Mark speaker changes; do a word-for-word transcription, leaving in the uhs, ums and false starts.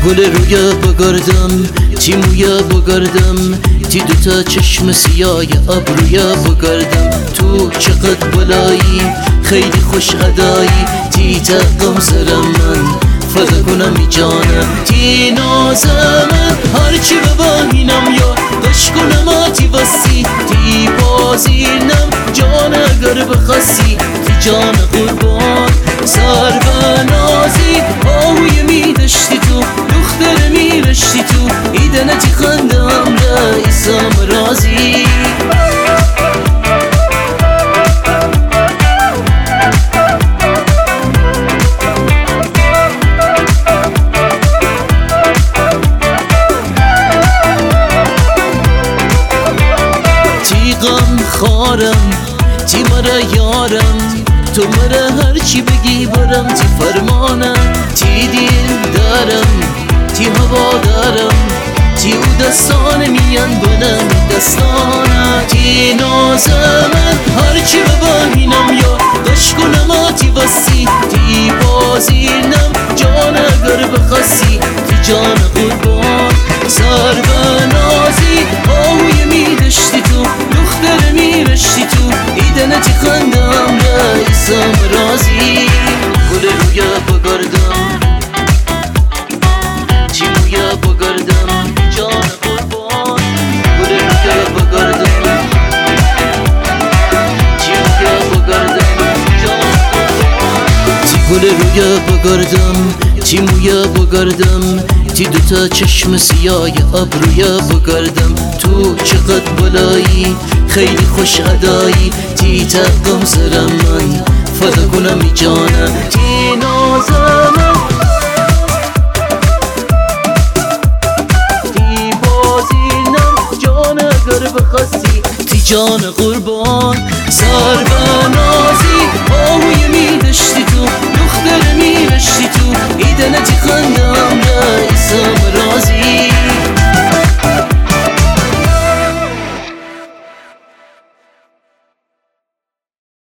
Speaker 1: گل رویا بگردم تی مویا بگردم تی دوتا چشم سیاه ابرویا بگردم تو چقدر بلایی خیلی خوش ادایی تی تقم سرم من فدا کنم ای جانم تی نازم هرچی ببینم یا قش کنم آتی وسی تی بازینم جان اگر بخواستی تی جان قربان سر بنازی آهوی میدشتی تو دختر میرشتی تو ایدنتی خندم رئیسم رازی غم خارم تی مرا یارم تو مرا هرچی بگی برم تی فرمانم تی دل دارم تی هوا دارم تی او دستان میان بنم دستانم تی نازم هرچی ببینم یا قش کنم آتی وسی تی بازینم جان اگر بخواستی تی جان قربان سر بنازی آهوی میدشتی تو دختر میرشتی تو ایدنتی خندم رئیسم رازی گل رویا بگردم تی مویا بگردم جان قربان گل رویا بگردم تی مویا بگردم جان قربان تی گل رویا بگردم تی مویا بگردم تی دوتا چشم سیاه ابرویا بگردم تو چقدر بلایی خیلی خوش ادایی تی تقم سرم من فدا کنم ای جانم تی نازم تی بازینم جان اگر بخواستی تی جان قربان سر بنازی آهوی میدشتی تو دختر میرشتی